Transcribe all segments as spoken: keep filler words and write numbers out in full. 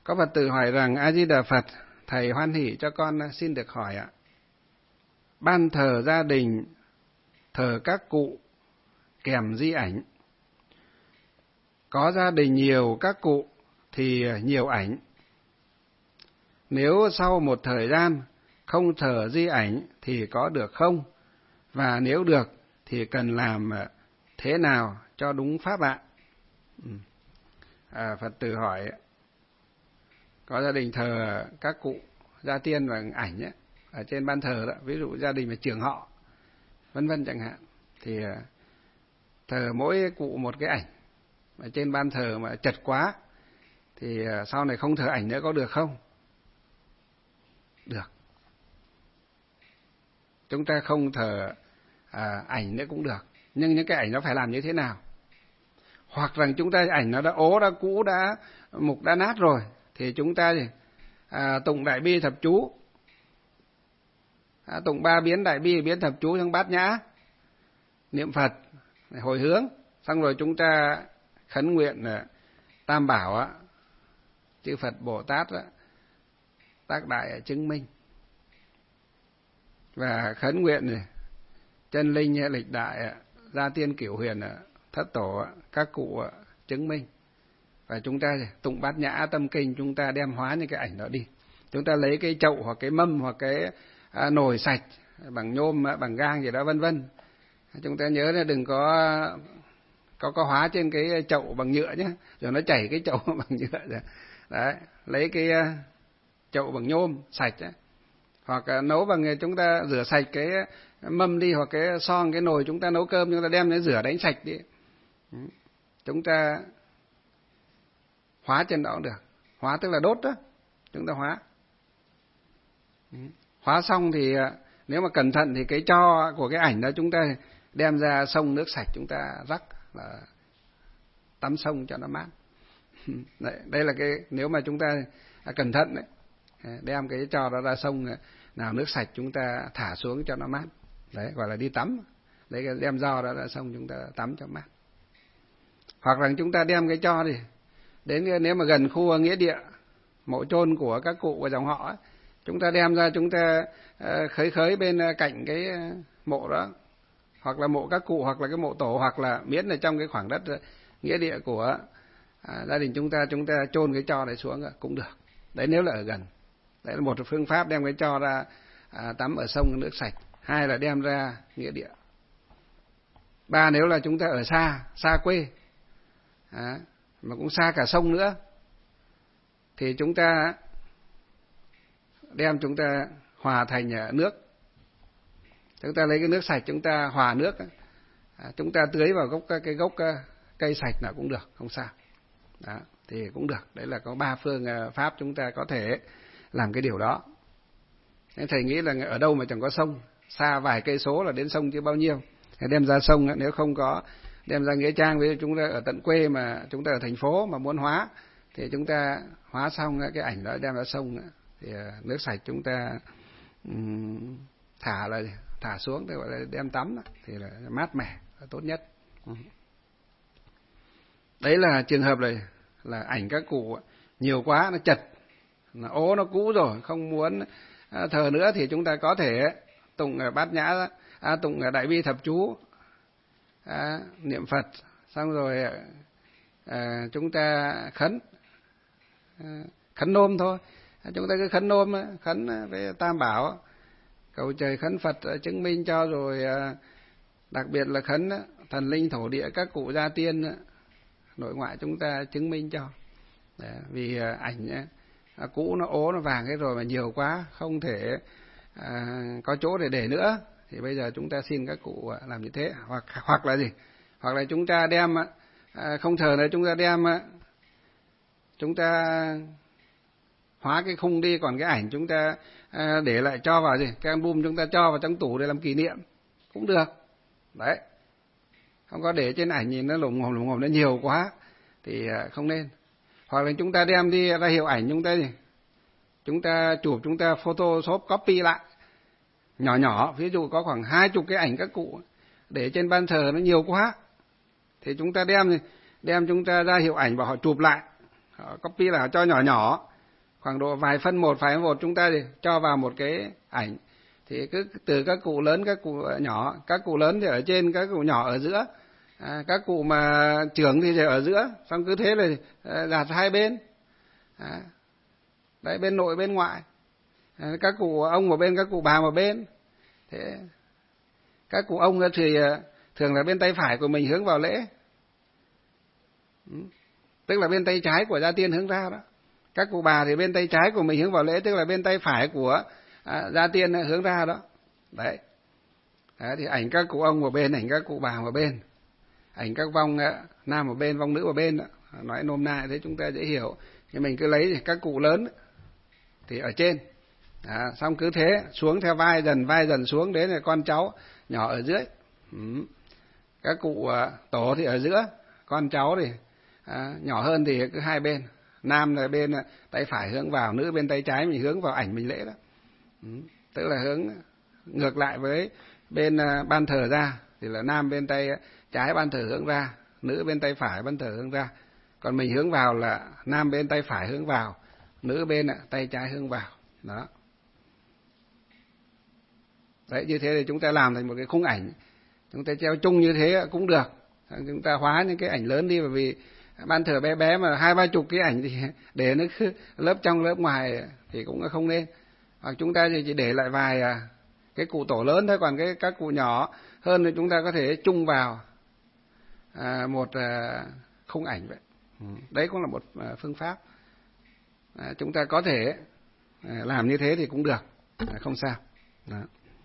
Có Phật tử hỏi rằng: A Di Đà Phật, thầy hoan hỷ cho con xin được hỏi ạ. Ban thờ gia đình thờ các cụ kèm di ảnh. Có gia đình nhiều các cụ thì nhiều ảnh. Nếu sau một thời gian không thờ di ảnh thì có được không? Và nếu được thì cần làm thế nào cho đúng pháp ạ? À, Phật tử hỏi, có gia đình thờ các cụ gia tiên và ảnh ấy, ở trên ban thờ đó, ví dụ gia đình về trường họ, vân vân chẳng hạn, thì thờ mỗi cụ một cái ảnh. Ở trên ban thờ mà chật quá thì sau này không thờ ảnh nữa có được không? Được. Chúng ta không thờ à, ảnh nữa cũng được, nhưng những cái ảnh nó phải làm như thế nào? Hoặc rằng chúng ta ảnh nó đã ố, đã cũ, đã mục, đã nát rồi, thì chúng ta thì à, tụng đại bi thập chú, à, tụng ba biến đại bi biến thập chú trong bát nhã, niệm Phật, hồi hướng, xong rồi chúng ta khấn nguyện Tam Bảo á, chư Phật Bồ Tát á, tác đại chứng minh, và khấn nguyện chân linh lịch đại gia tiên cửu huyền thất tổ các cụ chứng minh. Và chúng ta tụng bát nhã tâm kinh, chúng ta đem hóa những cái ảnh đó đi. Chúng ta lấy cái chậu hoặc cái mâm hoặc cái à, nồi sạch bằng nhôm, bằng gang gì đó vân vân. Chúng ta nhớ là đừng có có có hóa trên cái chậu bằng nhựa nhé, rồi nó chảy cái chậu bằng nhựa rồi. Đấy, lấy cái chậu bằng nhôm sạch ấy. Hoặc nấu bằng, chúng ta rửa sạch cái mâm đi, hoặc cái son, cái nồi chúng ta nấu cơm, chúng ta đem nó rửa đánh sạch đi. Chúng ta hóa trên đó cũng được. Hóa tức là đốt đó, chúng ta hóa. Hóa xong thì nếu mà cẩn thận thì cái tro của cái ảnh đó chúng ta đem ra sông nước sạch, chúng ta rắc là tắm sông cho nó mát. Đấy, đây là cái nếu mà chúng ta cẩn thận đấy, đem cái tro đó ra sông nào nước sạch chúng ta thả xuống cho nó mát. Đấy, gọi là đi tắm. Đấy, đem tro đó ra sông chúng ta tắm cho mát. Hoặc là chúng ta đem cái tro đi đến, nếu mà gần khu nghĩa địa mộ chôn của các cụ và dòng họ ấy, chúng ta đem ra, chúng ta khới khới bên cạnh cái mộ đó, hoặc là mộ các cụ, hoặc là cái mộ tổ, hoặc là miễn là trong cái khoảng đất nghĩa địa của à, gia đình chúng ta, chúng ta chôn cái tro này xuống cũng được. Đấy, nếu là ở gần. Đấy là một phương pháp đem cái tro ra à, tắm ở sông nước sạch. Hai là đem ra nghĩa địa. Ba, nếu là chúng ta ở xa, xa quê, à, mà cũng xa cả sông nữa, thì chúng ta đem chúng ta hòa thành nước. Chúng ta lấy cái nước sạch chúng ta hòa nước, à, chúng ta tưới vào gốc cái gốc cây sạch nào cũng được, không sao. Đó, thì cũng được. Đấy là có ba phương pháp chúng ta có thể làm cái điều đó. Nên thầy nghĩ là ở đâu mà chẳng có sông, xa vài cây số là đến sông chứ bao nhiêu. Thì đem ra sông, nếu không có đem ra nghĩa trang, với chúng ta ở tận quê mà chúng ta ở thành phố mà muốn hóa, thì chúng ta hóa xong cái ảnh đó đem ra sông, thì nước sạch chúng ta um, thả là thả xuống, thì gọi là đem tắm, thì là mát mẻ, là tốt nhất. Đấy là trường hợp này là ảnh các cụ nhiều quá, nó chật, nó ố, nó cũ rồi, không muốn thờ nữa, thì chúng ta có thể tụng bát nhã, à, tụng đại bi thập chú, à, niệm Phật, xong rồi à, chúng ta khấn, à, khấn nôm thôi. Chúng ta cứ khấn nôm, khấn với Tam Bảo, cầu trời khấn Phật chứng minh cho, rồi à, đặc biệt là khấn thần linh thổ địa các cụ gia tiên nội ngoại chúng ta chứng minh cho. Đấy, vì ảnh à, cũ nó ố, nó vàng hết rồi mà nhiều quá không thể à, có chỗ để để nữa, thì bây giờ chúng ta xin các cụ làm như thế. Hoặc hoặc là gì? Hoặc là chúng ta đem à, không thờ nữa, chúng ta đem chúng ta hóa cái khung đi, còn cái ảnh chúng ta à, để lại cho vào gì? Cái album chúng ta cho vào trong tủ để làm kỷ niệm cũng được. Đấy. Không có để trên ảnh nhìn nó lủng ngồm lủng ngồm, nó nhiều quá thì không nên. Hoặc là chúng ta đem đi ra hiệu ảnh, chúng ta gì? Chúng ta chụp, chúng ta photoshop copy lại nhỏ nhỏ, ví dụ có khoảng hai chục cái ảnh các cụ để trên ban thờ nó nhiều quá, thì chúng ta đem đem chúng ta ra hiệu ảnh và họ chụp lại, họ copy là họ cho nhỏ nhỏ, khoảng độ vài phân một vài phân một chúng ta thì cho vào một cái ảnh, thì cứ từ các cụ lớn các cụ nhỏ, các cụ lớn thì ở trên, các cụ nhỏ ở giữa, à, các cụ mà trưởng thì ở giữa, xong cứ thế là đặt hai bên, à, đấy, bên nội bên ngoại, à, các cụ ông một bên, các cụ bà một bên. Thế các cụ ông thì thường là bên tay phải của mình hướng vào lễ, tức là bên tay trái của gia tiên hướng ra đó. Các cụ bà thì bên tay trái của mình hướng vào lễ, tức là bên tay phải của à, gia tiên hướng ra đó. Đấy. Đấy, thì ảnh các cụ ông một bên, ảnh các cụ bà một bên, ảnh các vong nam một bên, vong nữ một bên đó. Nói nôm na thế chúng ta dễ hiểu. thì mình cứ lấy các cụ lớn thì ở trên, à, xong cứ thế xuống theo vai dần vai dần xuống đến là con cháu nhỏ ở dưới. Ừ. Các cụ à, tổ thì ở giữa, con cháu thì à, nhỏ hơn thì cứ hai bên, nam là bên tay phải hướng vào, nữ bên tay trái mình hướng vào ảnh mình lễ đó. Ừ. Tức là hướng ngược lại với bên à, ban thờ ra, thì là nam bên tay trái ban thờ hướng ra, nữ bên tay phải ban thờ hướng ra. Còn mình hướng vào là nam bên tay phải hướng vào, nữ bên tay trái hướng vào. Đó. Đấy, như thế thì chúng ta làm thành một cái khung ảnh, chúng ta treo chung như thế cũng được. Chúng ta hóa những cái ảnh lớn đi, bởi vì ban thờ bé bé mà hai ba chục cái ảnh thì để nó cứ lớp trong lớp ngoài thì cũng không nên. Hoặc chúng ta chỉ để lại vài cái cụ tổ lớn thôi, còn cái các cụ nhỏ hơn thì chúng ta có thể chung vào à, một à, khung ảnh vậy. Đấy cũng là một à, phương pháp. À, chúng ta có thể à, làm như thế thì cũng được, à, không sao. Đó.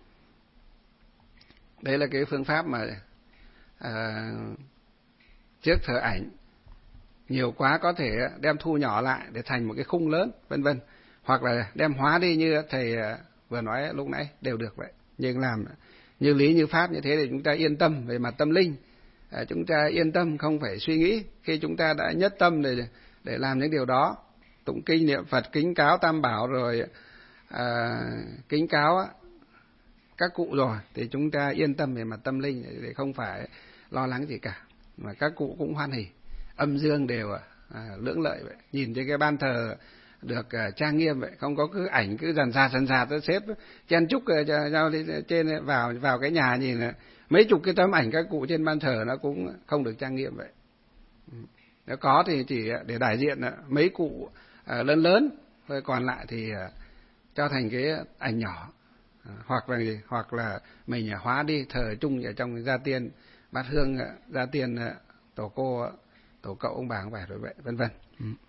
Đấy là cái phương pháp mà à, trước thờ ảnh nhiều quá có thể đem thu nhỏ lại để thành một cái khung lớn, vân vân, hoặc là đem hóa đi như thầy vừa nói lúc nãy đều được vậy. Nhưng làm như lý như pháp như thế thì chúng ta yên tâm về mặt tâm linh, à, chúng ta yên tâm không phải suy nghĩ. Khi chúng ta đã nhất tâm để để làm những điều đó, tụng kinh niệm Phật, kính cáo Tam Bảo rồi à, kính cáo các cụ rồi, thì chúng ta yên tâm về mặt tâm linh để không phải lo lắng gì cả, mà các cụ cũng hoan hỉ, âm dương đều à, lưỡng lợi vậy. Nhìn trên cái ban thờ được à, trang nghiêm vậy, không có cứ ảnh cứ dàn dạt dàn dạt nó xếp chen chúc nhau trên vào vào cái nhà, nhìn mấy chục cái tấm ảnh các cụ trên ban thờ nó cũng không được trang nghiêm vậy. Nếu có thì chỉ để đại diện mấy cụ à, lớn lớn thôi, còn lại thì à, cho thành cái ảnh nhỏ. À, hoặc là gì? Hoặc là mình hóa đi thờ chung ở trong gia tiên, bát hương gia tiên, tổ cô, tổ cậu, ông bà, ông bà rồi vậy, vân vân. Ừ.